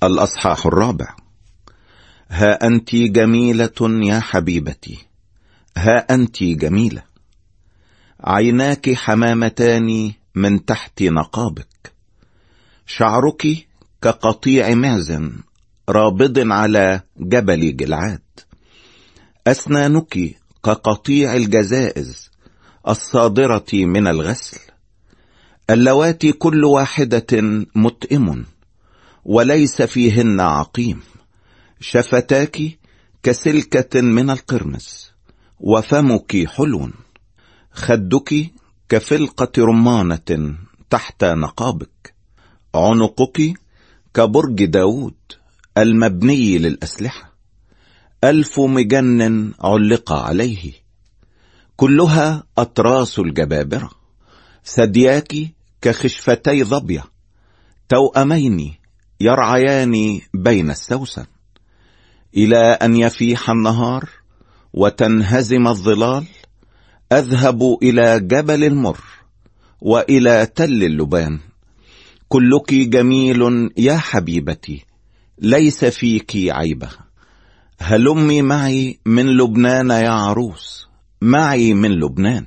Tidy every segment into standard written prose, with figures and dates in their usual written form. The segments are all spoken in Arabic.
الأصحاح 4. ها أنت جميلة يا حبيبتي، ها أنت جميلة، عيناك حمامتان من تحت نقابك، شعرك كقطيع معز رابض على جبل جلعاد، أسنانك كقطيع الجزائز الصادرة من الغسل، اللواتي كل واحدة متئم وليس فيهن عقيم، شفتاك كسلكة من القرمز، وفمك حلو، خدك كفلقة رمانة تحت نقابك، عنقك كبرج داود المبني للأسلحة، 1000 مجن علق عليه، كلها أطراس الجبابرة، ثدياك كخشفتي ظبية، توأمين يرعيان بين السوسن، إلى أن يفيح النهار وتنهزم الظلال، أذهب إلى جبل المر وإلى تل اللبان، كلك جميل يا حبيبتي، ليس فيك عيبة، هلمي معي من لبنان يا عروس، معي من لبنان،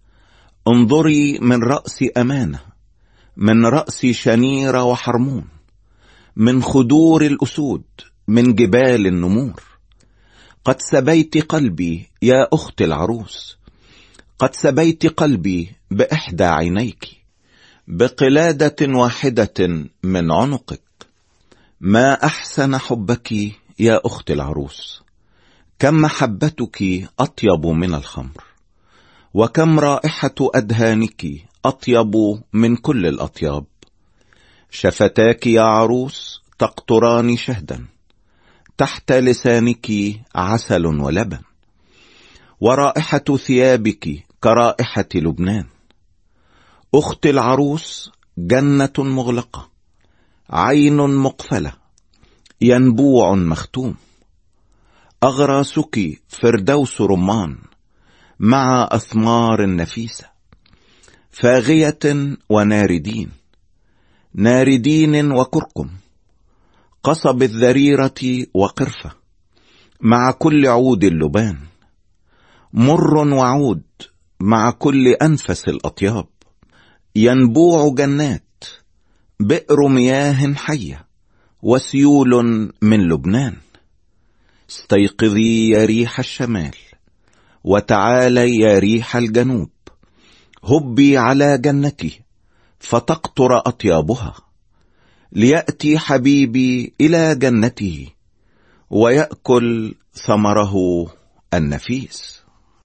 انظري من رأس أمانة، من رأس شنير وحرمون، من خدور الأسود، من جبال النمور، قد سبيت قلبي يا أخت العروس، قد سبيت قلبي بإحدى عينيك، بقلادة واحدة من عنقك، ما أحسن حبك يا أخت العروس، كم محبتك أطيب من الخمر، وكم رائحة أدهانك أطيب من كل الأطياب، شفتاك يا عروس تقطران شهدا، تحت لسانك عسل ولبن، ورائحة ثيابك كرائحة لبنان، أخت العروس جنة مغلقة، عين مقفلة، ينبوع مختوم، أغراسك فردوس رمان مع أثمار نفيسة، فاغية وناردين، ناردين وكركم، قصب الذريرة وقرفة، مع كل عود اللبان، مر وعود مع كل أنفس الأطياب، ينبوع جنات، بئر مياه حية، وسيول من لبنان، استيقظي يا ريح الشمال، وتعالي يا ريح الجنوب، هبي على جنتي فتقطر أطيابها، ليأتي حبيبي إلى جنته ويأكل ثمره النفيس.